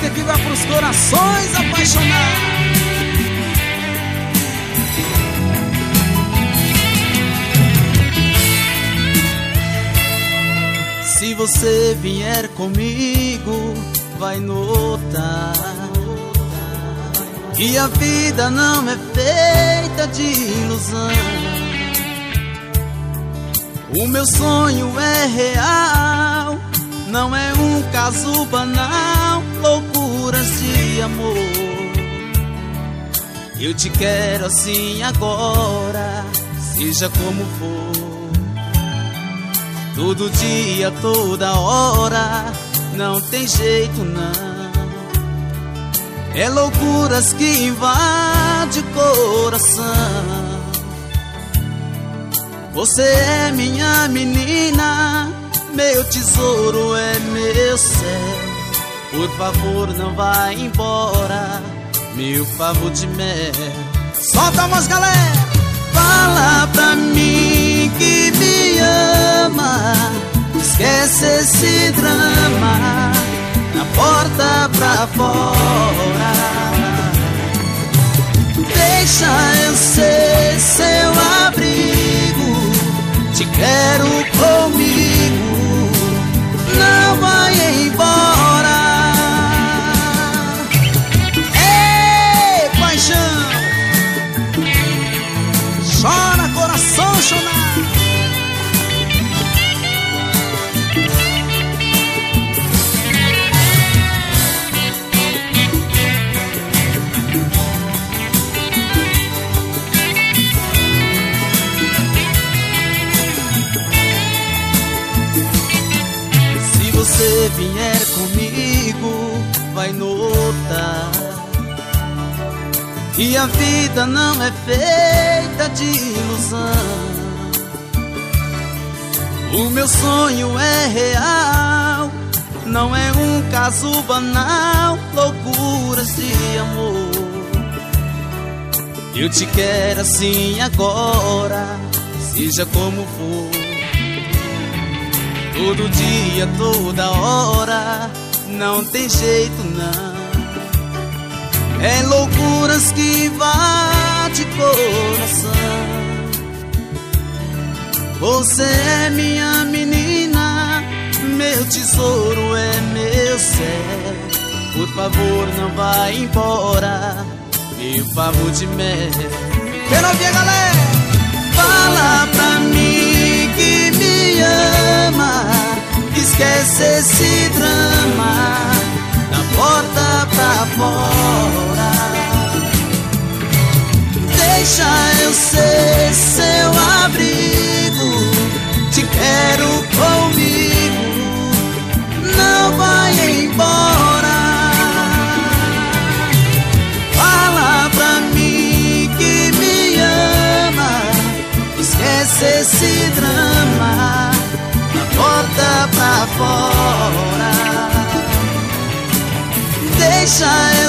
que vai pros corações apaixonados. Se você vier comigo, vai notar que a vida não é feita de ilusão. O meu sonho é real, não é um caso banal, loucuras de amor. Eu te quero assim agora, seja como for. Todo dia, toda hora, não tem jeito não. É loucuras que invadem o coração. Você é minha menina, meu tesouro é meu céu. Por favor não vá embora, meu favor de mel. Solta a voz, galera! Fala pra mim que me ama, esquece esse drama, na porta pra fora. Deixa eu ser seu abrigo, te quero comigo, não vai embora. Ei, paixão! Chora, coração chorado. Se você vier comigo, vai notar que a vida não é feita de ilusão. O meu sonho é real, não é um caso banal, loucuras de amor. Eu te quero assim agora, seja como for. Todo dia, toda hora, não tem jeito não. É loucuras que invadem coração. Você é minha menina, meu tesouro é meu céu. Por favor não vá embora, meu favor de mel. Quero ouvir a galera! Fala pra mim que me ama, esquece esse drama, da porta pra fora. Deixa eu ser seu abrigo, te quero comigo, não vai embora. Fala pra mim que me ama, esquece esse drama, da porta pra fora. Deixa